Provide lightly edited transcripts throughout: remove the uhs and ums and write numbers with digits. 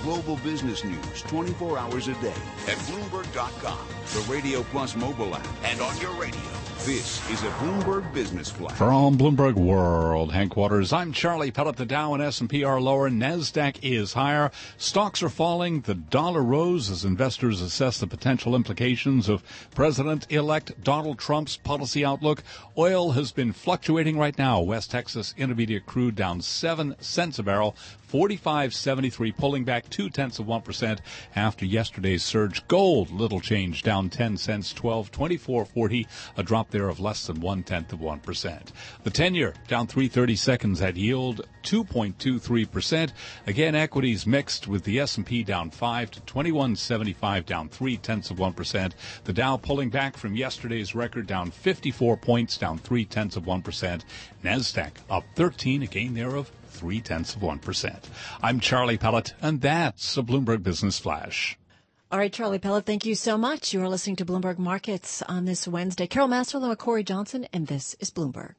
global business news 24 hours a day at Bloomberg.com, the Radio Plus mobile app, and on your radio. This is a Bloomberg Business Flash. From Bloomberg World headquarters, I'm Charlie Pellet. The Dow and S&P are lower. NASDAQ is higher. Stocks are falling. The dollar rose as investors assess the potential implications of President-elect Donald Trump's policy outlook. Oil has been fluctuating right now. West Texas Intermediate crude down 7 cents a barrel. 45.73, pulling back 0.2% after yesterday's surge. Gold, little change, down 10 cents, 12.2440, a drop there of less than 0.1%. The 10-year down 3/32 at yield 2.23%. Again, equities mixed with the S&P down 5 to 2175, down 0.3%. The Dow pulling back from yesterday's record, down 54 points, down 0.3%. NASDAQ up 13, a gain there of 0.3%. I'm Charlie Pellet, and that's a Bloomberg Business Flash. All right, Charlie Pellet, thank you so much. You are listening to Bloomberg Markets on this Wednesday. Carol Masterlow and Corey Johnson, and this is Bloomberg.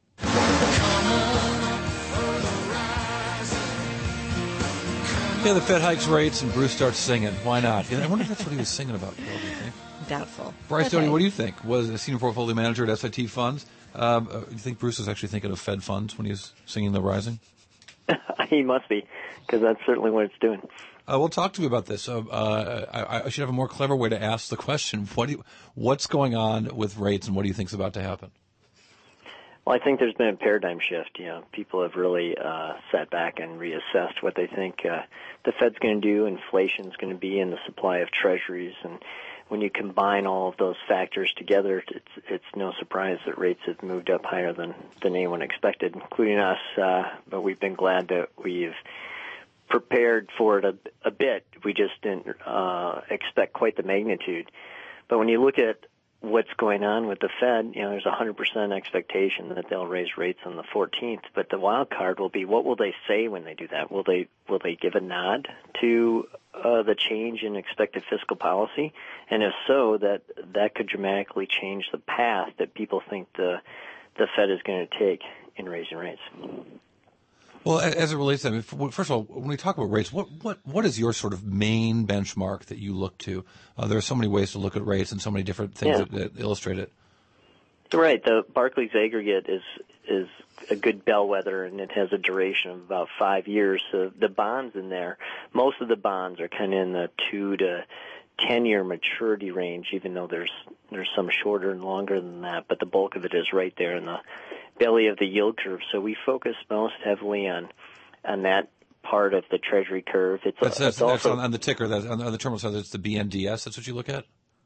Yeah, the Fed hikes rates and Bruce starts singing. Why not? I wonder if that's what he was singing about, Carol, do you think? Doubtful. Bryce Doty, what do you think? Was a senior portfolio manager at SIT Funds. Do you think Bruce was actually thinking of Fed funds when he was singing The Rising? He must be, because that's certainly what it's doing. Well, talk to me about this. I should have a more clever way to ask the question. What's going on with rates, and what do you think is about to happen? Well, I think there's been a paradigm shift. People have really sat back and reassessed what they think the Fed's going to do, inflation's going to be, and the supply of treasuries. And when you combine all of those factors together, it's no surprise that rates have moved up higher than anyone expected, including us. But we've been glad that we've prepared for it a bit. We just didn't expect quite the magnitude. But when you look at what's going on with the Fed, there's 100% expectation that they'll raise rates on the 14th. But the wild card will be, what will they say when they do that? Will they give a nod to the change in expected fiscal policy? And if so, that could dramatically change the path that people think the Fed is going to take in raising rates. Well, as it relates to that, first of all, when we talk about rates, what is your sort of main benchmark that you look to? There are so many ways to look at rates and so many different things that illustrate it. Right. The Barclays aggregate is a good bellwether, and it has a duration of about 5 years. So the bonds in there, most of the bonds are kind of in the 2 to 10-year maturity range, even though there's some shorter and longer than that. But the bulk of it is right there in the belly of the yield curve. So we focus most heavily on that part of the Treasury curve. That's also on the ticker. On the terminal side, it's the BNDS. That's what you look at.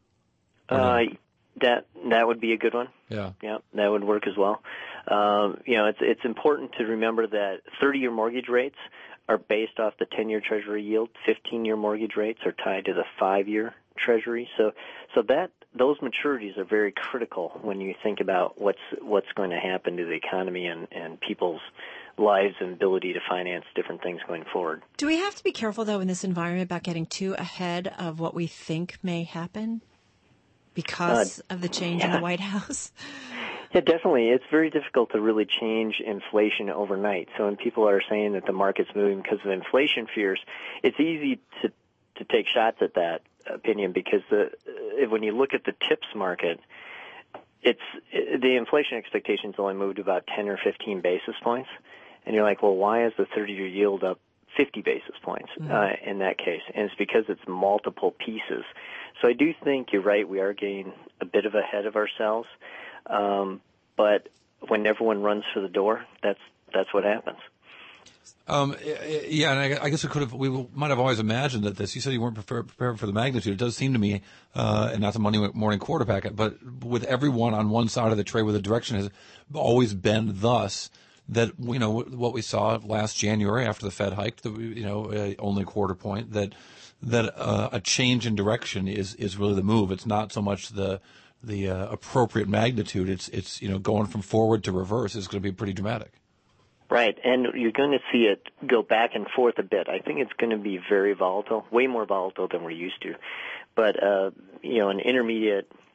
That would be a good one. Yeah, that would work as well. It's important to remember that 30-year mortgage rates are based off the 10-year Treasury yield. 15-year mortgage rates are tied to the 5-year Treasury. So that those maturities are very critical when you think about what's going to happen to the economy and people's lives and ability to finance different things going forward. Do we have to be careful, though, in this environment about getting too ahead of what we think may happen because of the change in the White House? Yeah, definitely. It's very difficult to really change inflation overnight. So when people are saying that the market's moving because of inflation fears, it's easy to take shots at that opinion because when you look at the TIPS market, the inflation expectations only moved about 10 or 15 basis points. And you're like, well, why is the 30-year yield up 50 basis points in that case? And it's because it's multiple pieces. So I do think you're right. We are getting a bit of ahead of ourselves. But when everyone runs for the door, that's what happens. Yeah, and I guess we might have always imagined that this. You said you weren't prepared for the magnitude. It does seem to me, and not the Monday morning quarterback it, but with everyone on one side of the trade, where the direction has always been thus, that what we saw last January after the Fed hiked, only a quarter point, that a change in direction is really the move. It's not so much the appropriate magnitude. It's going from forward to reverse is going to be pretty dramatic. Right, and you're going to see it go back and forth a bit. I think it's going to be very volatile, way more volatile than we're used to. But, an intermediate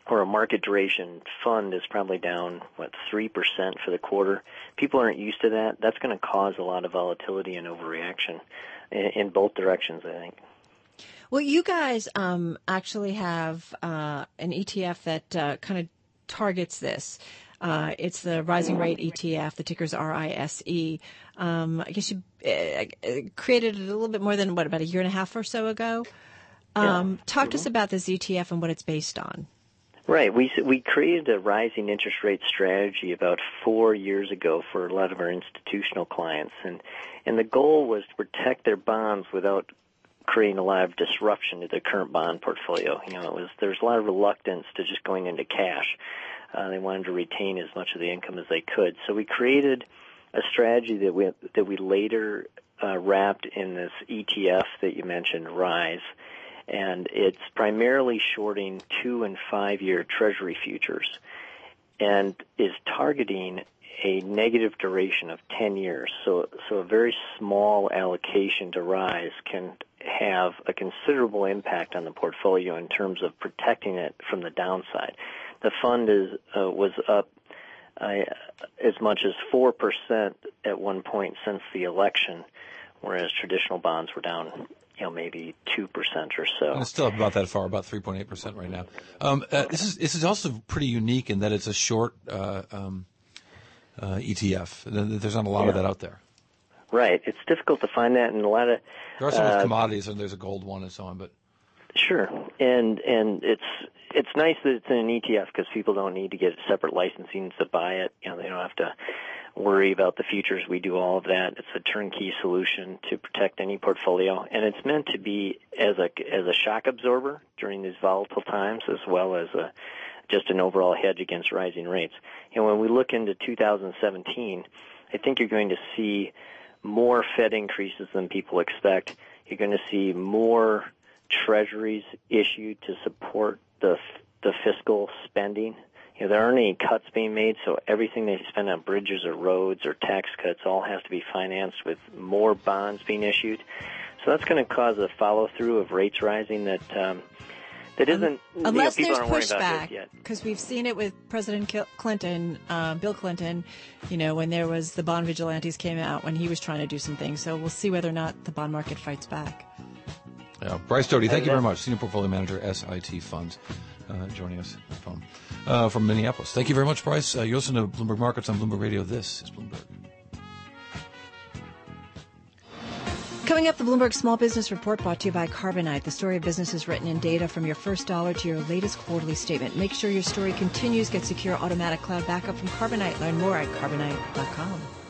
or a market duration fund is probably down, 3% for the quarter. People aren't used to that. That's going to cause a lot of volatility and overreaction in both directions, I think. Well, you guys actually have an ETF that kind of targets this. It's the Rising Rate ETF. The ticker's RISE. I guess you created it a little bit more than, about a year and a half or so ago? Talk to us about this ETF and what it's based on. Right. We created a rising interest rate strategy about 4 years ago for a lot of our institutional clients, and the goal was to protect their bonds without creating a lot of disruption to their current bond portfolio. There's a lot of reluctance to just going into cash. They wanted to retain as much of the income as they could. So we created a strategy that we later wrapped in this ETF that you mentioned, RISE. And it's primarily shorting 2- and 5-year Treasury futures and is targeting a negative duration of 10 years. So a very small allocation to RISE can have a considerable impact on the portfolio in terms of protecting it from the downside. The fund was up as much as 4% at one point since the election, whereas traditional bonds were down maybe 2% or so. And it's still up about that far, about 3.8% right now. This is also pretty unique in that it's a short ETF. There's not a lot of that out there. Right. It's difficult to find that, and a lot of there are some with commodities, and there's a gold one and so on. But sure, and it's nice that it's in an ETF because people don't need to get separate licensing to buy it. They don't have to worry about the futures. We do all of that. It's a turnkey solution to protect any portfolio, and it's meant to be as a shock absorber during these volatile times, as well as just an overall hedge against rising rates. When we look into 2017, I think you're going to see more Fed increases than people expect. You're going to see more treasuries issued to support the fiscal spending. There aren't any cuts being made, so everything they spend on bridges or roads or tax cuts all has to be financed with more bonds being issued. So that's going to cause a follow-through of rates rising that isn't, unless people there's aren't worried about this pushback, yet. because we've seen it with President Clinton, Bill Clinton, when there was the bond vigilantes came out when he was trying to do some things. So we'll see whether or not the bond market fights back. Yeah. Bryce Doty, thank you very much. Senior Portfolio Manager, SIT Funds, joining us on the phone from Minneapolis. Thank you very much, Bryce. You listen to Bloomberg Markets on Bloomberg Radio. This is Bloomberg. Coming up, the Bloomberg Small Business Report brought to you by Carbonite. The story of businesses written in data from your first dollar to your latest quarterly statement. Make sure your story continues. Get secure automatic cloud backup from Carbonite. Learn more at carbonite.com.